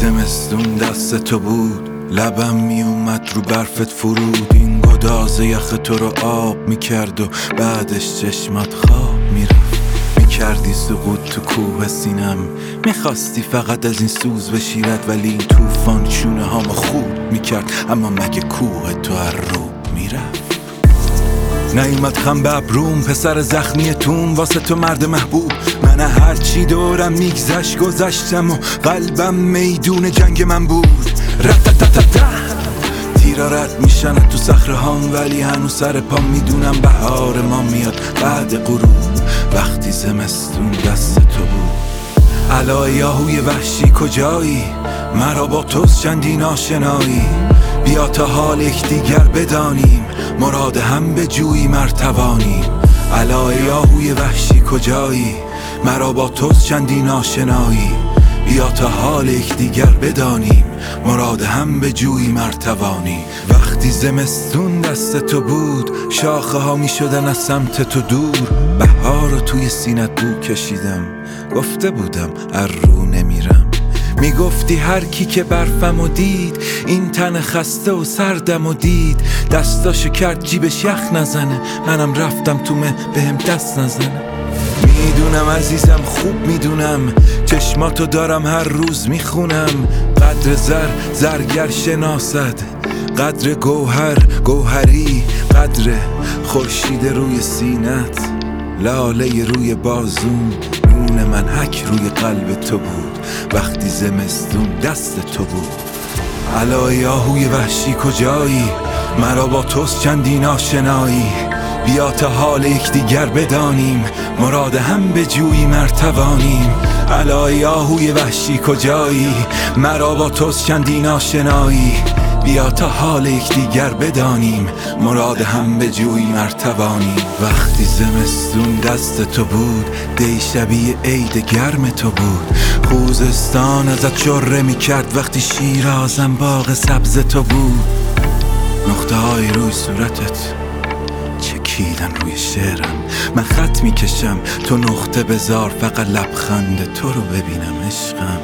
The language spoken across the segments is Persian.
زمستون دست تو بود، لبم می اومد رو برفت فرود. این گداز یخ تو رو آب میکرد و بعدش چشمات خواب میرفت. میکردی سقوط تو کوه سینم، میخواستی فقط از این سوز بشیرد، ولی این توفان چونه هامو خورد میکرد. اما مگه کوه تو هر رو میرفت؟ نیومد خم به ابروم پسر زخمی تون، واسه تو مرد محبوب. من هرچی دورم میگذشت گذشتم و قلبم میدون جنگ من بود. تیرا رد میشن تو صخره هام، ولی هنوز سر پام میدونم بهار ما میاد بعد غروب. وقتی زمستون دست تو بود. الای یاهوی وحشی کجایی؟ مرا با توست چندین آشنایی. بیا تا حال یکدیگر بدانیم، مراد هم به جویی مرتوانیم. الای یاهوی وحشی کجایی؟ مرا با توست چندین آشنایی. بیا تا حال یکدیگر بدانیم، مراد هم به جویی مرتوانی. وقتی زمستون دست تو بود، شاخه ها می شدن از سمت تو دور. بهار رو توی سینت بو کشیدم، گفته بودم ار رو نمیرم. میگفتی هر کی که برفمو دید، این تن خسته و سردمو دید. دستاشو کرد جیبش یخ نزنه، منم رفتم تو مه بهم دست نزنه. میدونم عزیزم خوب میدونم، چشماتو دارم هر روز میخونم. قدر زرگر شناسد، قدر گوهری، قدر خورشید روی سینت، لاله روی بازون. نون من حک روی قلب تو بود، وقتی زمستون دست تو بود. الای یاهوی وحشی کجایی؟ مرا با توست چندین آشنایی. بیا تا حال یکدیگر بدانیم، مراد هم به جویی مرتوانیم. الای یاهوی وحشی کجایی؟ مرا با توست چندین آشنایی. بیا تا حال یکدیگر بدانیم، مراد هم به جویی مرتوانیم. وقتی زمستون دست تو بود، دی شبیه عید گرم تو بود. خوزستان ازت شره میکرد، وقتی شیرازم باغ سبز تو بود. نقطه های روی صورتت چکیدن روی شعرم، من خط میکشم تو نقطه بذار، فقط لبخند تو رو ببینم عشقم.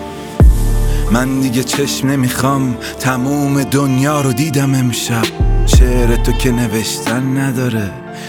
من دیگه چشم نمیخوام، تموم دنیا رو دیدم امشب. شعر تو که نوشتن نداره،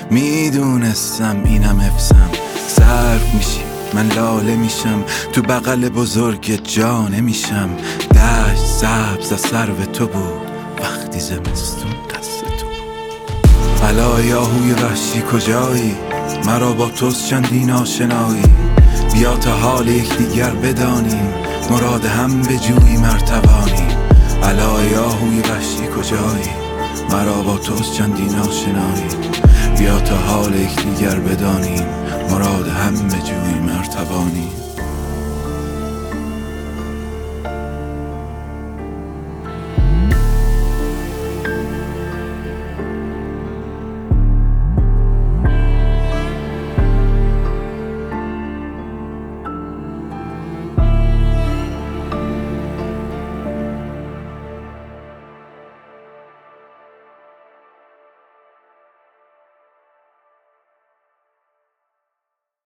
میدونستم اینم حفظم. صرف میشی من لاله میشم، تو بغل بزرگ جا نمیشم. دشت سبز از سرو تو بود، وقتی زمستون دست تو بود. الای یاهوی وحشی کجایی؟ مرا با توست چندین آشنایی. بیا تا حال یکدیگر بدانیم، مراد هم به جویی مرتوانیم. الای یاهوی وحشی کجایی؟ مرا با توست چندین آشنایی. بیا تا حال یکدیگر بدانیم، مراد هم به جویی مرتوانیم.